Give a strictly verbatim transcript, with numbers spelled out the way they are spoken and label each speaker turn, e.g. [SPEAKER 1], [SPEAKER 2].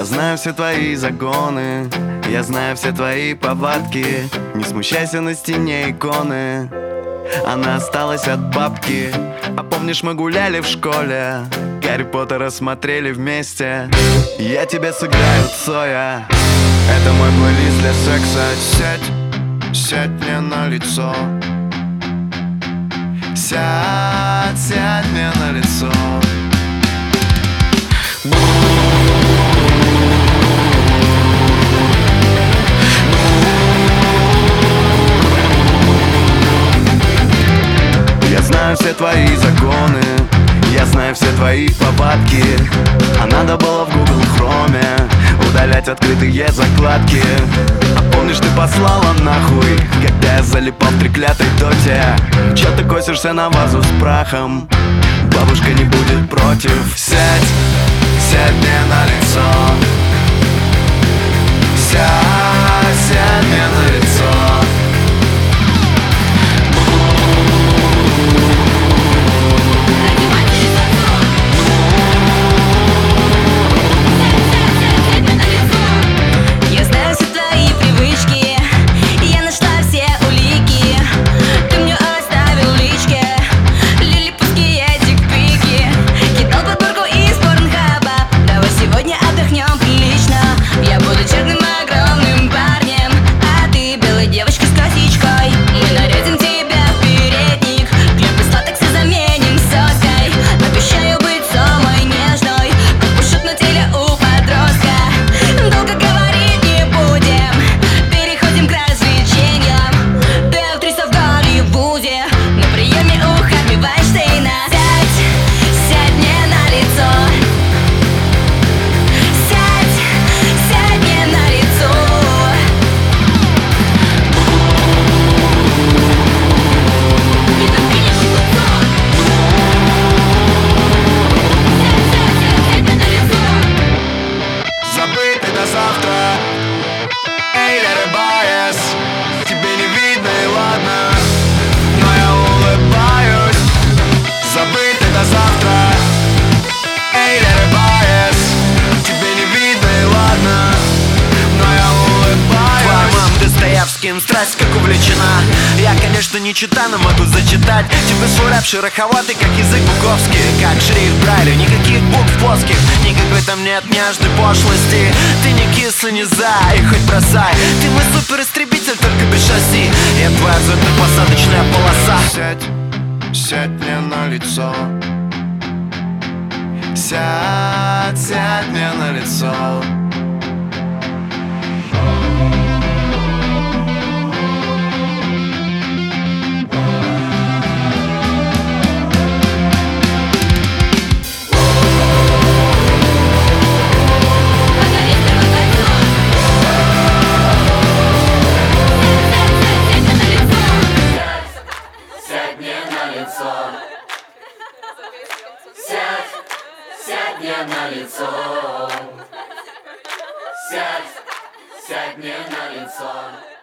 [SPEAKER 1] Я знаю все твои загоны, я знаю все твои повадки. Не смущайся, на стене иконы, она осталась от бабки. А помнишь, мы гуляли в школе, Гарри Поттера смотрели вместе. Я тебе сыграю Цоя, это мой плейлист для секса. Сядь, сядь мне на лицо, сядь, сядь мне на лицо. Я знаю все твои загоны, я знаю все твои повадки. А надо было в Google Chrome удалять открытые закладки. А помнишь, ты послала нахуй, когда я залипал в треклятой доте? Чё ты косишься на вазу с прахом? Бабушка не будет против. Сядь, сядь мне на лицо, сядь, сядь мне на лицо.
[SPEAKER 2] Страсть как увлечена. Я, конечно, не чита, но могу зачитать тебе свой рэп шероховатый, как язык буковский, как шрифт Брайля. Никаких букв плоских, никакой там нет нежной пошлости. Ты не кислый, не за, и хоть бросай. Ты мой суперистребитель, только без шасси. Я твоя взлетно-посадочная полоса.
[SPEAKER 1] Сядь, сядь мне на лицо, сядь, сядь мне на лицо.
[SPEAKER 3] Сядь, сядь мне на лицо. Сядь, сядь мне на лицо.